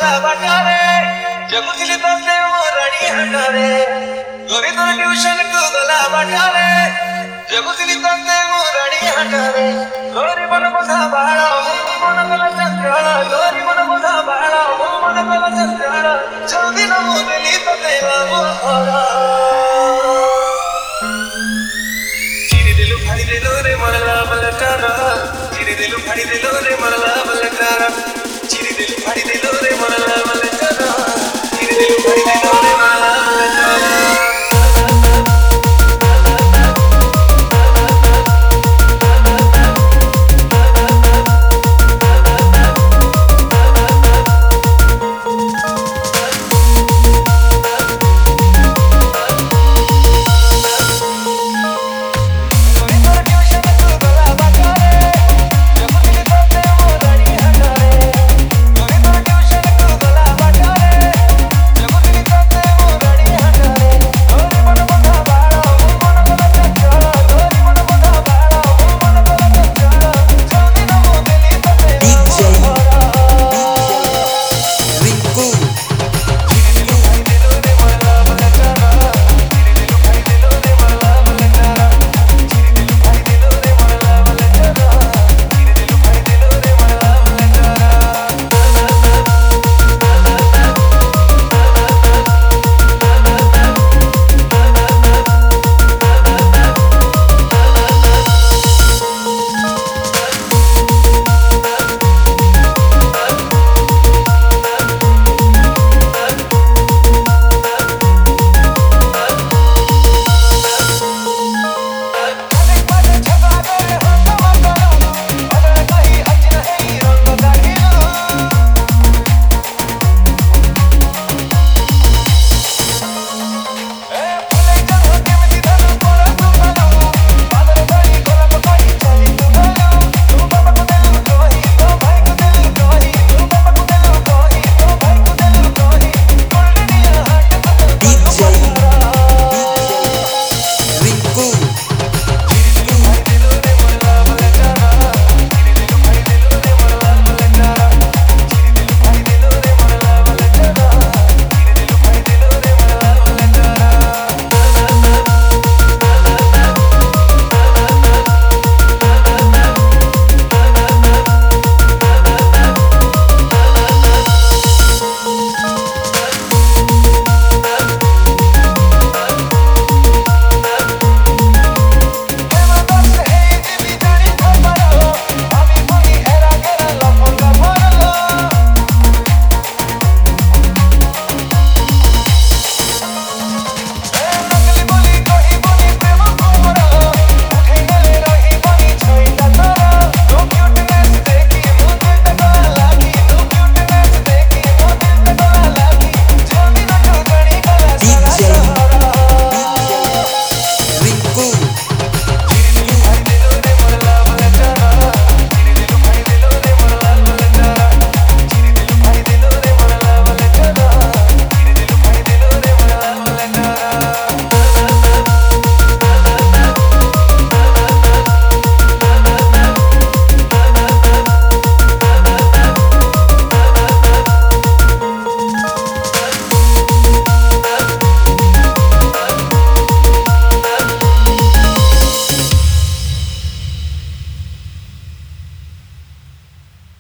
गला बाटारे जगुतिली तंदे मोरणी हटारे गोरी तोर ट्यूशन को गला बाटारे जगुतिली तंदे मोरणी हटारे गोरी मन बधा बाळा मन गला चंद्राळा गोरी मन बधा बाळा मन गला चंद्राळा चौदिन मोरली तंदे बाबा चिरी दिलु फाड़ी दिलो रे मरला बलकारा चिरी दिलु फाड़ी दिलो रे मरला बलकारा चिरी दिलु फाड़ी दिलो रे मरला बलकारा चिरी दिलु फाड़ी दिलो